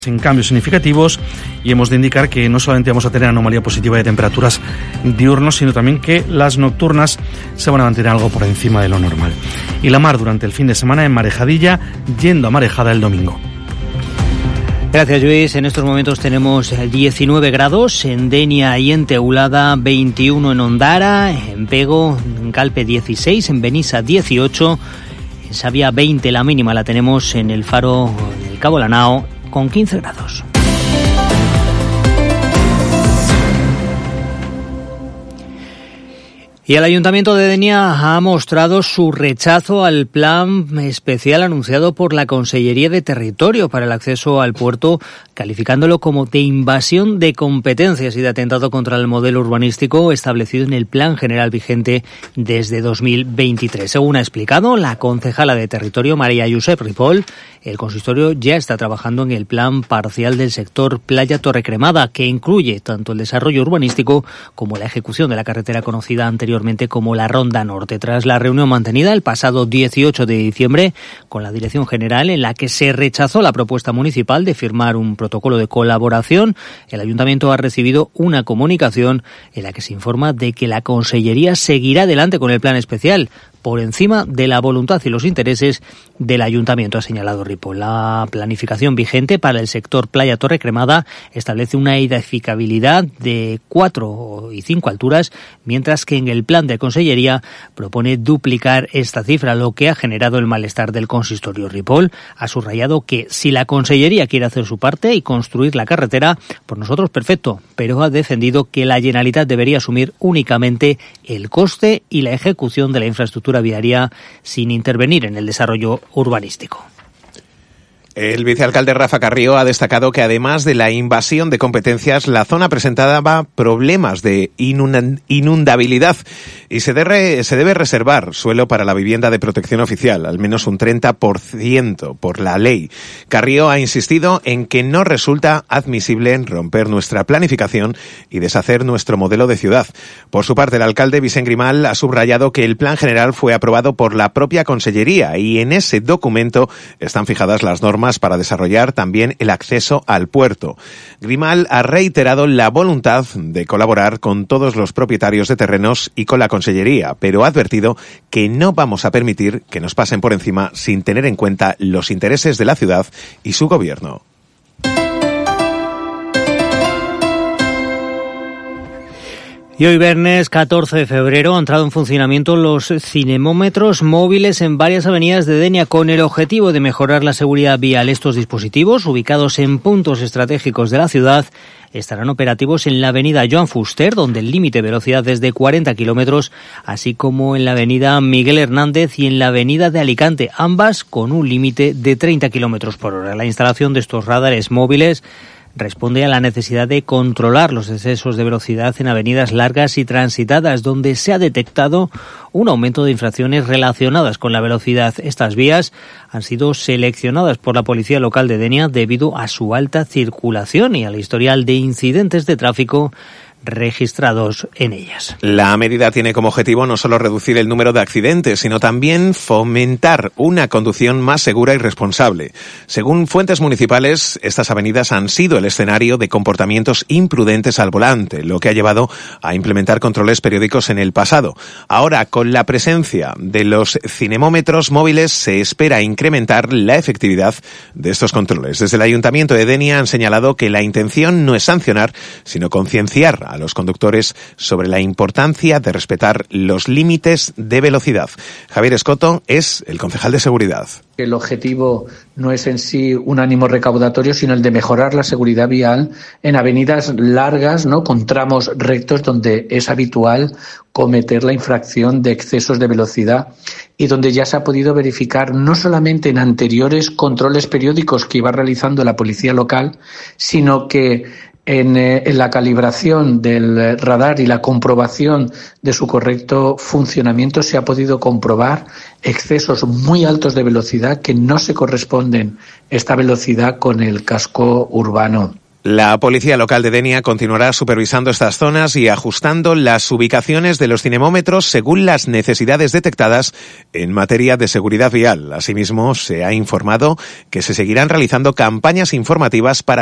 sin cambios significativos, y hemos de indicar que no solamente vamos a tener anomalía positiva de temperaturas diurnos, sino también que las nocturnas se van a mantener algo por encima de lo normal. Y la mar durante el fin de semana en marejadilla, yendo a marejada el domingo. Gracias, Luis. En estos momentos tenemos 19 grados en Denia y en Teulada, 21 en Ondara, en Pego, en Calpe 16, en Benissa 18, en Sabia 20, la mínima la tenemos en el Faro del Cabo Lanao, con 15 grados. Y el Ayuntamiento de Denia ha mostrado su rechazo al plan especial anunciado por la Consellería de Territorio para el acceso al puerto, calificándolo como de invasión de competencias y de atentado contra el modelo urbanístico establecido en el Plan General vigente desde 2023. Según ha explicado la concejala de Territorio, María Josep Ripoll, el consistorio ya está trabajando en el plan parcial del sector Playa Torrecremada, que incluye tanto el desarrollo urbanístico como la ejecución de la carretera conocida anteriormente como la Ronda Norte. Tras la reunión mantenida el pasado 18 de diciembre con la Dirección General, en la que se rechazó la propuesta municipal de firmar un protocolo de colaboración, el Ayuntamiento ha recibido una comunicación en la que se informa de que la Consellería seguirá adelante con el plan especial, por encima de la voluntad y los intereses del Ayuntamiento, ha señalado Ripoll. La planificación vigente para el sector Playa Torrecremada establece una edificabilidad de 4 y 5 alturas, mientras que en el plan de Consellería propone duplicar esta cifra, lo que ha generado el malestar del consistorio. Ripoll ha subrayado que si la Consellería quiere hacer su parte y construir la carretera, por nosotros perfecto, pero ha defendido que la Generalitat debería asumir únicamente el coste y la ejecución de la infraestructura viaria sin intervenir en el desarrollo urbanístico. El vicealcalde Rafa Carrió ha destacado que además de la invasión de competencias, la zona presentaba problemas de inundabilidad y se debe reservar suelo para la vivienda de protección oficial, al menos un 30% por la ley. Carrió ha insistido en que no resulta admisible romper nuestra planificación y deshacer nuestro modelo de ciudad. Por su parte, el alcalde Vicent Grimal ha subrayado que el plan general fue aprobado por la propia Consellería y en ese documento están fijadas las normas para desarrollar también el acceso al puerto. Grimal ha reiterado la voluntad de colaborar con todos los propietarios de terrenos y con la Consellería, pero ha advertido que no vamos a permitir que nos pasen por encima sin tener en cuenta los intereses de la ciudad y su gobierno. Y hoy viernes 14 de febrero han entrado en funcionamiento los cinemómetros móviles en varias avenidas de Denia con el objetivo de mejorar la seguridad vial. Estos dispositivos, ubicados en puntos estratégicos de la ciudad, estarán operativos en la avenida Joan Fuster, donde el límite de velocidad es de 40 kilómetros, así como en la avenida Miguel Hernández y en la avenida de Alicante, ambas con un límite de 30 kilómetros por hora. La instalación de estos radares móviles responde a la necesidad de controlar los excesos de velocidad en avenidas largas y transitadas, donde se ha detectado un aumento de infracciones relacionadas con la velocidad. Estas vías han sido seleccionadas por la Policía Local de Denia debido a su alta circulación y al historial de incidentes de tráfico registrados en ellas. La medida tiene como objetivo no solo reducir el número de accidentes, sino también fomentar una conducción más segura y responsable. Según fuentes municipales, estas avenidas han sido el escenario de comportamientos imprudentes al volante, lo que ha llevado a implementar controles periódicos en el pasado. Ahora, con la presencia de los cinemómetros móviles, se espera incrementar la efectividad de estos controles. Desde el Ayuntamiento de Denia han señalado que la intención no es sancionar, sino concienciar a los conductores sobre la importancia de respetar los límites de velocidad. Javier Escoto es el concejal de seguridad. El objetivo no es en sí un ánimo recaudatorio, sino el de mejorar la seguridad vial en avenidas largas, ¿no?, con tramos rectos donde es habitual cometer la infracción de excesos de velocidad y donde ya se ha podido verificar no solamente en anteriores controles periódicos que iba realizando la policía local, sino que en la calibración del radar y la comprobación de su correcto funcionamiento se ha podido comprobar excesos muy altos de velocidad que no se corresponden esta velocidad con el casco urbano. La policía local de Denia continuará supervisando estas zonas y ajustando las ubicaciones de los cinemómetros según las necesidades detectadas en materia de seguridad vial. Asimismo, se ha informado que se seguirán realizando campañas informativas para